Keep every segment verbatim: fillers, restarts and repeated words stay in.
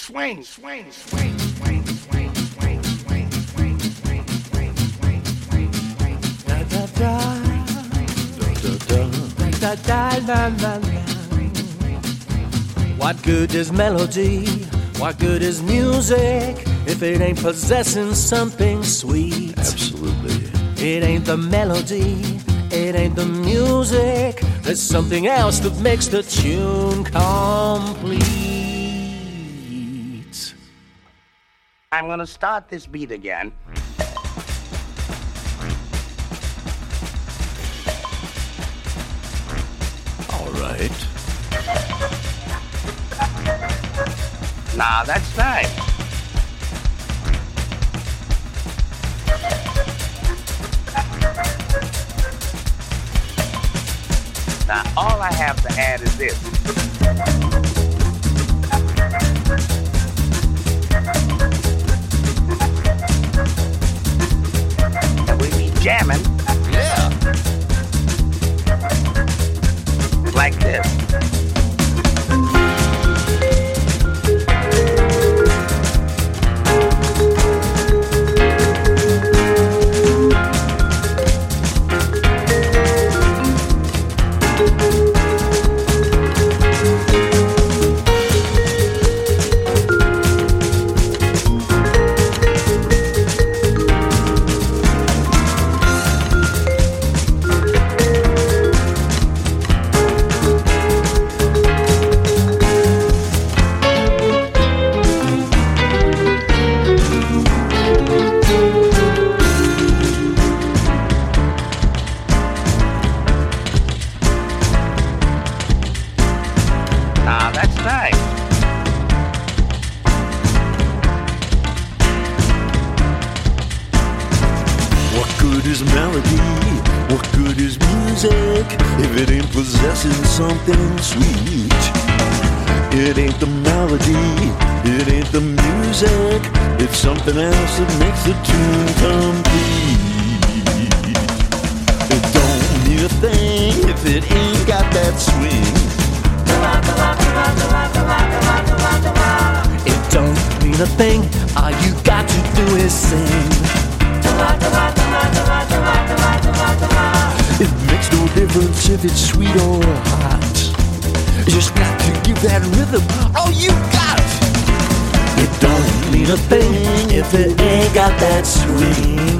swing, swing, swing, swing, swing, swing, swing, swing, swing, swing, swing, swing, swing. Da da da, da da da, da da da. What good is melody? What good is music if it ain't possessing something sweet? Absolutely. It ain't the melody, it ain't the music. There's something else that makes the tune complete. I'm gonna start this beat again. All right. Now that's nice. Now all I have to add is this. And we be jamming. Yeah. Like this. Now that's nice. What good is melody? What good is music if it ain't possessing something sweet? It ain't the melody, it ain't the music. It's something else that makes the tune complete. It don't mean a thing if it ain't got that swing. It don't mean a thing, all you got to do is sing. It makes no difference if it's sweet or hot. You just got to give that rhythm all you got. It don't mean a thing if it ain't got that swing.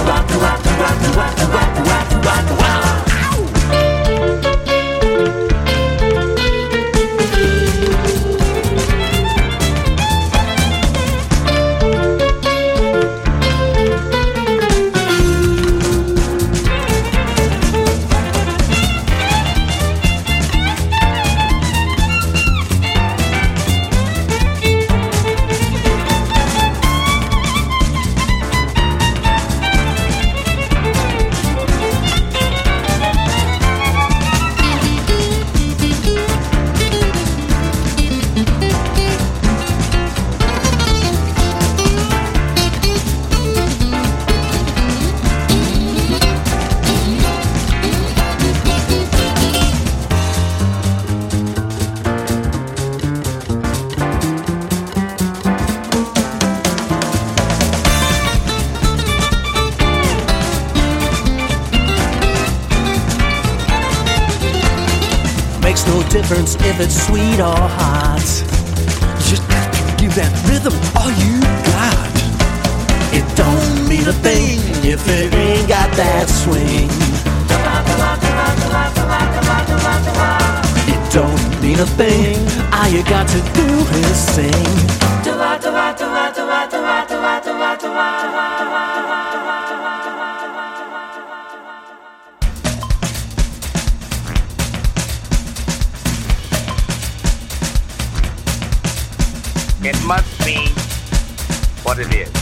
Makes no difference if it's sweet or hot. You just got to give that rhythm all you got. It don't mean a thing if it ain't got that swing. It don't mean a thing, all you got to do is sing. It must be what it is.